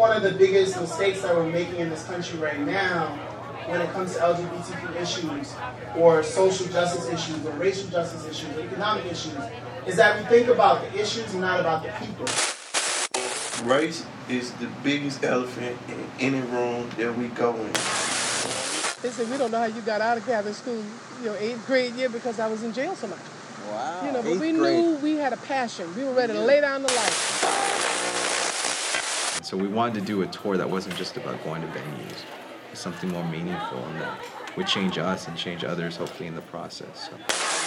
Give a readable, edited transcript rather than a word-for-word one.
One of the biggest mistakes that we're making in this country right now when it comes to LGBTQ issues or social justice issues or racial justice issues or economic issues is that we think about the issues and not about the people. Race is the biggest elephant in any room that we go in. They said, we don't know how you got out of Catholic school, 8th grade year because I was in jail so much. Wow. But we knew we had a passion. We were ready to lay down the life. So we wanted to do a tour that wasn't just about going to venues. Something more meaningful and that would change us and change others, hopefully, in the process. So.